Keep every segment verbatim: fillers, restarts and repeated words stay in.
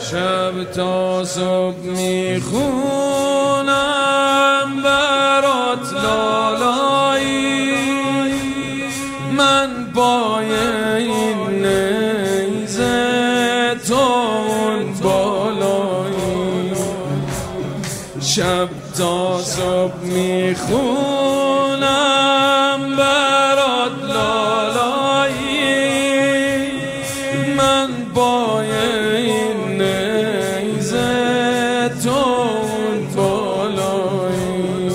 شب تا صبح میخونم برات لالایی، من پای این نیزه تو اون بالایی. شب تا صبح میخونم برات لالایی، من پای این نیزه تو اون بالایی.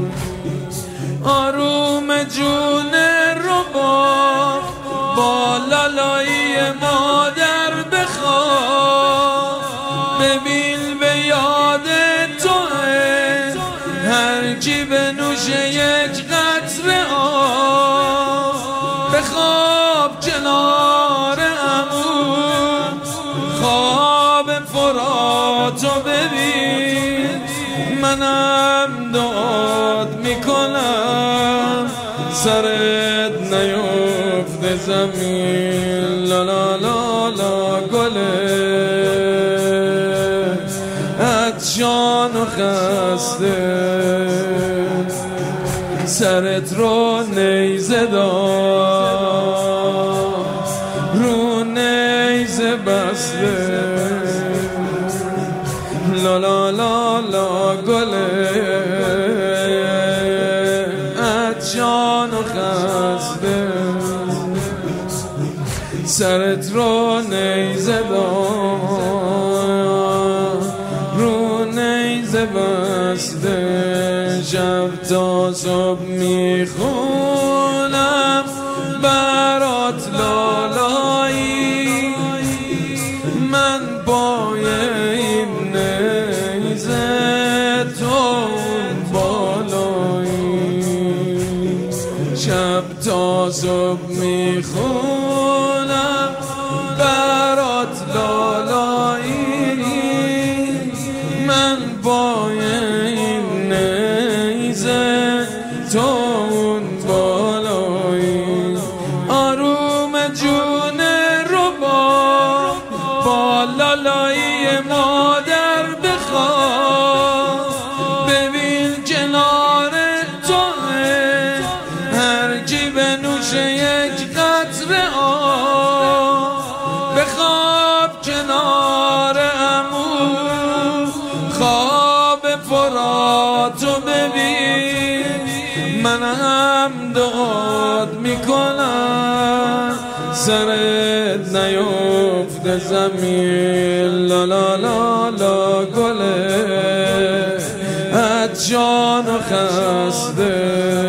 آروم جون ربا با لالایی مادر بخواب، ببین به یاد توه هر کی بنوشه یک قطره آب. بخواب کنار عمو خواب فراتو ببین، منم دعات میکنم سرت نیفته زمین. لا لا لا لا گله عطشان و خسته، سرت رو نیزه دار رو نیزه بسته. لا لا لا لا گله عطشان و خسته، سرت رو نیزه دار رو نیزه بسته. شب تا صبح میخونم برات لالایی، من پای این نیزه تو بالایی. شب تا صبح میخونم برات لالایی، من پای این نیزه تو اون بالایی. آروم جون ربا با لالایی مادر بخواب، ببین کنار توه هر کی بنوشه یک قطره آب. بخواب کنار عمو خواب فراتو ببین، منم دعات میکنم سرت نیفته زمین. لا لا لا لا گله عطشان و خسته،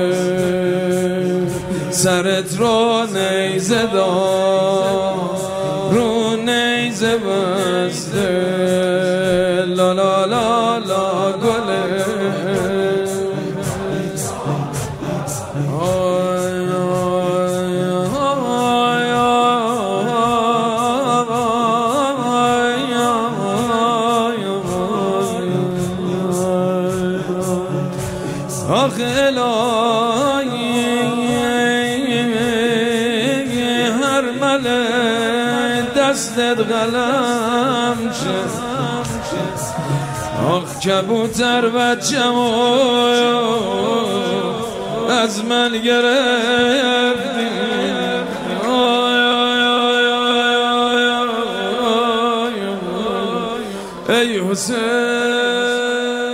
سرت رو نیزه دار رو نیزه بسته. لا لا لا لا گله آخ الهی هر مله دستت قلم شه. آخ کبوتر بچه‌مو از من گرفتی، ای حسین